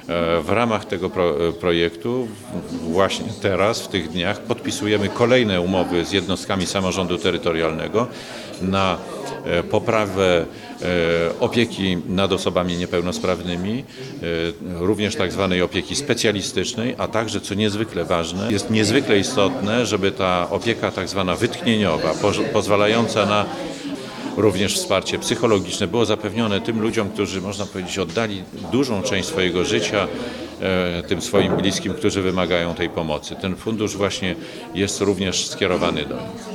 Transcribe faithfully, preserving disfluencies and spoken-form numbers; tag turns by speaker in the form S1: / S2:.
S1: W ramach tego pro, projektu właśnie teraz, w tych dniach, podpisujemy kolejne umowy z jednostkami samorządu terytorialnego na poprawę opieki nad osobami niepełnosprawnymi, również tak zwanej opieki specjalistycznej, a także, co niezwykle ważne, jest niezwykle istotne, żeby ta opieka tak zwana wytchnieniowa, pozwalająca na również wsparcie psychologiczne było zapewnione tym ludziom, którzy, można powiedzieć, oddali dużą część swojego życia tym swoim bliskim, którzy wymagają tej pomocy. Ten fundusz właśnie jest również skierowany do nich.